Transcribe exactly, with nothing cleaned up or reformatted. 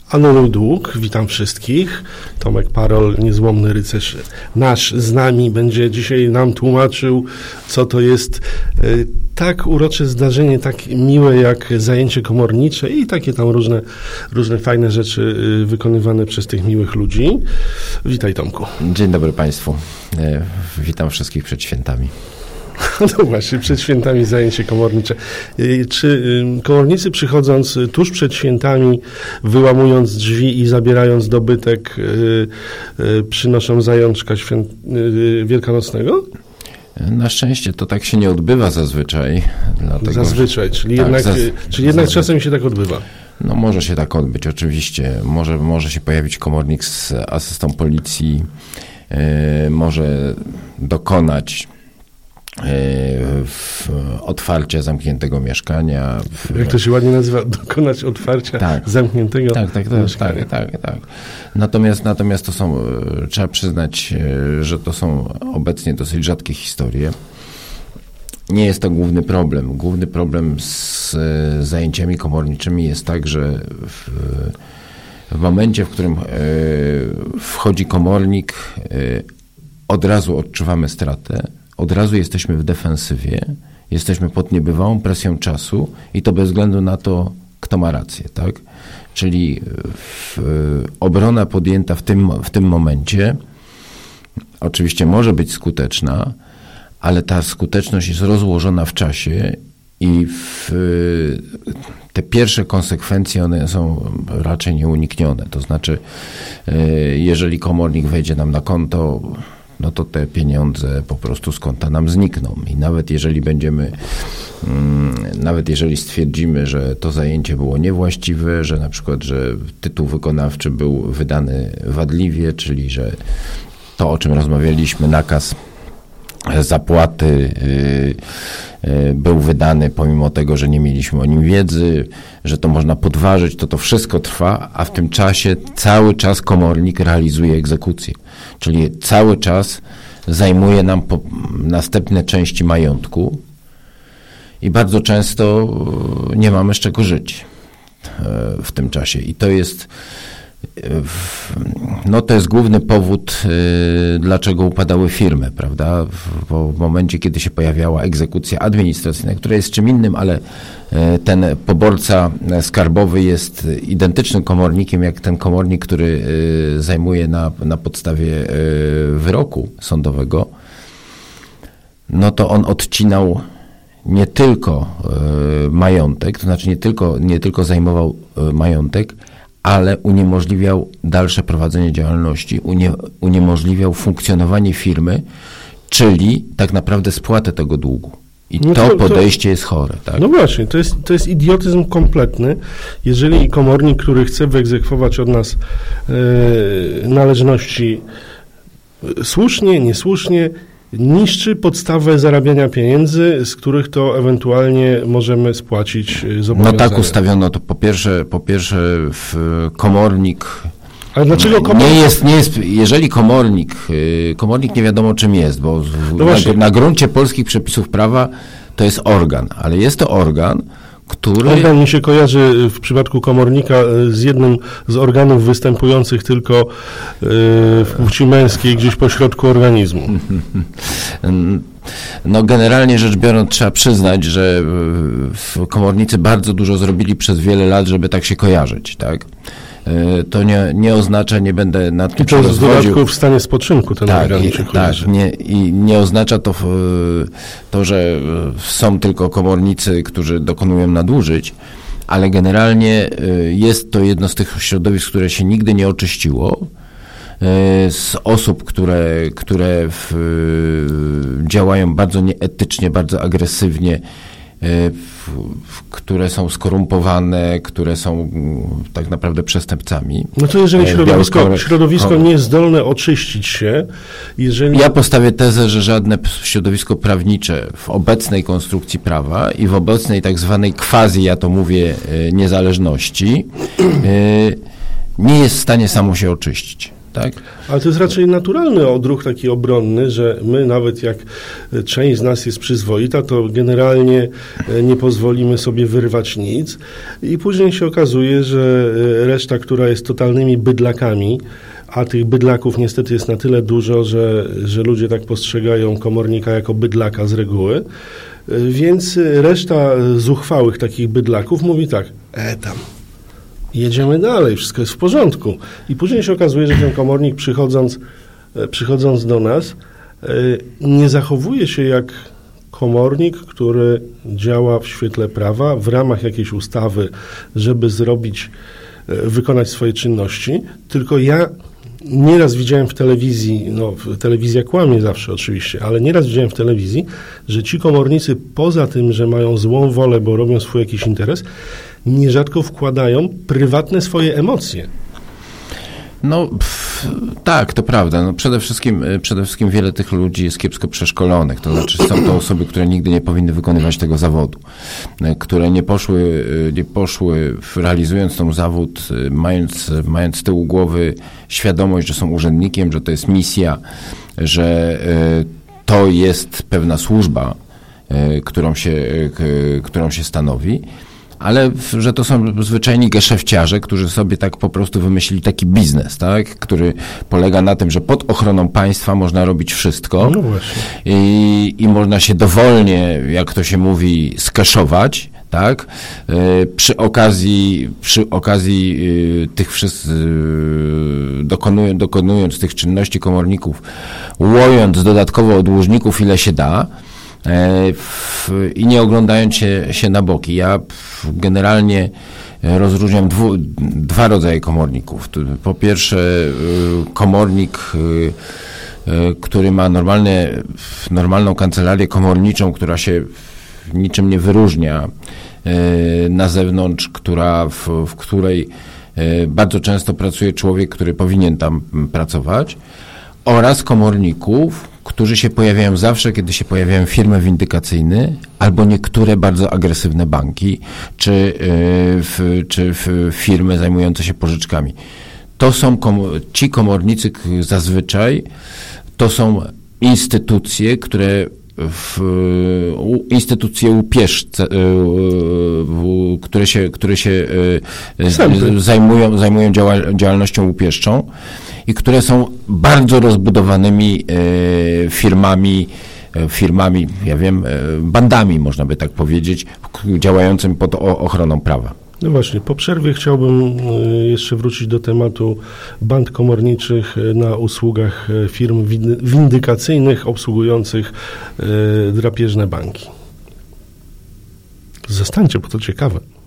Anuluj dług, witam wszystkich. Tomek Parol, niezłomny rycerz nasz z nami, będzie dzisiaj nam tłumaczył, co to jest y, tak urocze zdarzenie, tak miłe jak zajęcie komornicze i takie tam różne, różne fajne rzeczy y, wykonywane przez tych miłych ludzi. Witaj, Tomku. Dzień dobry Państwu. E, witam wszystkich przed świętami. No właśnie, przed świętami zajęcie komornicze. Czy komornicy, przychodząc tuż przed świętami, wyłamując drzwi i zabierając dobytek, przynoszą zajączka świę... wielkanocnego? Na szczęście to tak się nie odbywa zazwyczaj. Dlatego, zazwyczaj, czyli tak, jednak, zaz... czyli jednak zazwyczaj. czasem się tak odbywa. No może się tak odbyć, oczywiście. Może, może się pojawić komornik z asystą policji, yy, może dokonać W otwarcia zamkniętego mieszkania. W... Jak to się ładnie nazywa? Dokonać otwarcia tak. zamkniętego tak, tak, tak, mieszkania. Tak, tak, tak. Natomiast, natomiast to są, trzeba przyznać, że to są obecnie dosyć rzadkie historie. Nie jest to główny problem. Główny problem z zajęciami komorniczymi jest tak, że w, w momencie, w którym wchodzi komornik, od razu odczuwamy stratę. Od razu jesteśmy w defensywie, jesteśmy pod niebywałą presją czasu i to bez względu na to, kto ma rację, tak? Czyli w, obrona podjęta w tym, w tym momencie oczywiście może być skuteczna, ale ta skuteczność jest rozłożona w czasie i w, te pierwsze konsekwencje, one są raczej nieuniknione. To znaczy, jeżeli komornik wejdzie nam na konto, no to te pieniądze po prostu z konta nam znikną. I nawet jeżeli będziemy, mm, nawet jeżeli stwierdzimy, że to zajęcie było niewłaściwe, że na przykład, że tytuł wykonawczy był wydany wadliwie, czyli że to, o czym rozmawialiśmy, nakaz zapłaty yy, yy, był wydany pomimo tego, że nie mieliśmy o nim wiedzy, że to można podważyć, to to wszystko trwa, a w tym czasie cały czas komornik realizuje egzekucję. Czyli cały czas zajmuje nam po następne części majątku i bardzo często nie mamy z czego żyć w tym czasie. I to jest no to jest główny powód, dlaczego upadały firmy, prawda? Bo w momencie, kiedy się pojawiała egzekucja administracyjna, która jest czym innym, ale ten poborca skarbowy jest identycznym komornikiem, jak ten komornik, który zajmuje na, na podstawie wyroku sądowego, no to on odcinał nie tylko majątek, to znaczy nie tylko, nie tylko zajmował majątek, ale uniemożliwiał dalsze prowadzenie działalności, unie, uniemożliwiał funkcjonowanie firmy, czyli tak naprawdę spłatę tego długu. I no to, to podejście to, jest chore. Tak? No właśnie, to jest, to jest idiotyzm kompletny. Jeżeli komornik, który chce wyegzekwować od nas yy, należności słusznie, niesłusznie, niszczy podstawę zarabiania pieniędzy, z których to ewentualnie możemy spłacić zobowiązania. No tak ustawiono to po pierwsze, po pierwsze w komornik. Ale dlaczego komornik? Nie jest, nie jest, jeżeli komornik, komornik nie wiadomo czym jest, bo no na, na gruncie polskich przepisów prawa to jest organ, ale jest to organ, który... Organ mi się kojarzy w przypadku komornika z jednym z organów występujących tylko w płci męskiej, gdzieś po środku organizmu. No generalnie rzecz biorąc trzeba przyznać, że komornicy bardzo dużo zrobili przez wiele lat, żeby tak się kojarzyć, tak? To nie, nie oznacza, nie będę nad tym I to jest w dodatku w stanie spoczynku ten tak, organ i, się tak, nie, i nie oznacza to, to, że są tylko komornicy, którzy dokonują nadużyć, ale generalnie jest to jedno z tych środowisk, które się nigdy nie oczyściło, z osób, które, które w, działają bardzo nieetycznie, bardzo agresywnie, W, w, które są skorumpowane, które są tak naprawdę przestępcami. No to jeżeli środowisko, środowisko nie jest zdolne oczyścić się, jeżeli... Ja postawię tezę, że żadne środowisko prawnicze w obecnej konstrukcji prawa i w obecnej tak zwanej quasi, ja to mówię, niezależności, nie jest w stanie samo się oczyścić. tak? Ale to jest raczej naturalny odruch taki obronny, że my nawet jak część z nas jest przyzwoita, to generalnie nie pozwolimy sobie wyrwać nic i później się okazuje, że reszta, która jest totalnymi bydlakami, a tych bydlaków niestety jest na tyle dużo, że, że ludzie tak postrzegają komornika jako bydlaka z reguły, więc reszta zuchwałych takich bydlaków mówi tak, e tam, jedziemy dalej, wszystko jest w porządku. I później się okazuje, że ten komornik przychodząc, przychodząc do nas nie zachowuje się jak komornik, który działa w świetle prawa, w ramach jakiejś ustawy, żeby zrobić, wykonać swoje czynności, tylko ja nieraz widziałem w telewizji, no telewizja kłamie zawsze oczywiście, ale nieraz widziałem w telewizji, że ci komornicy poza tym, że mają złą wolę, bo robią swój jakiś interes, nierzadko wkładają prywatne swoje emocje. No pff, tak, to prawda. No, przede wszystkim, przede wszystkim wiele tych ludzi jest kiepsko przeszkolonych. To znaczy są to osoby, które nigdy nie powinny wykonywać tego zawodu, które nie poszły, nie poszły realizując ten zawód, mając, mając z tyłu głowy świadomość, że są urzędnikiem, że to jest misja, że to jest pewna służba, którą się, którą się stanowi. Ale że to są zwyczajni geszefciarze, którzy sobie tak po prostu wymyślili taki biznes, tak, który polega na tym, że pod ochroną państwa można robić wszystko no właśnie. I, i można się dowolnie, jak to się mówi, skeszować, tak, yy, przy okazji, przy okazji yy, tych wszystkich, yy, dokonując, dokonując tych czynności komorników, łojąc dodatkowo od dłużników ile się da, i nie oglądając się, się na boki. Ja generalnie rozróżniam dwu, dwa rodzaje komorników. Po pierwsze komornik, który ma normalne, normalną kancelarię komorniczą, która się niczym nie wyróżnia na zewnątrz, która, w, w której bardzo często pracuje człowiek, który powinien tam pracować, oraz komorników, którzy się pojawiają zawsze, kiedy się pojawiają firmy windykacyjne albo niektóre bardzo agresywne banki, czy, yy, w, czy w firmy zajmujące się pożyczkami. To są kom- ci komornicy zazwyczaj, to są instytucje, które w, u, instytucje upieżce, yy, które się, które się yy, zajmują, zajmują działa- działalnością upieszczą i które są bardzo rozbudowanymi e, firmami, e, firmami, ja wiem, e, bandami, można by tak powiedzieć, działającym pod o, ochroną prawa. No właśnie, po przerwie chciałbym e, jeszcze wrócić do tematu band komorniczych na usługach firm win- windykacyjnych obsługujących e, drapieżne banki. Zostańcie, bo to ciekawe.